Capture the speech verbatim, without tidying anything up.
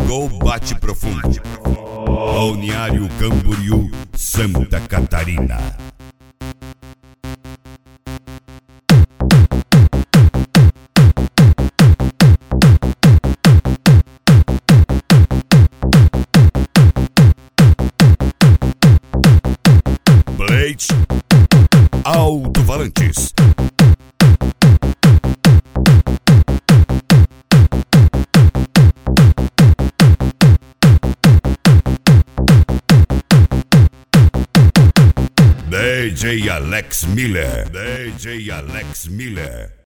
Chegou o Bate Profundo. Balneário Camboriú, Santa Catarina. Blade Alto-Falantes. D J Alex Miller. D J Alex Miller.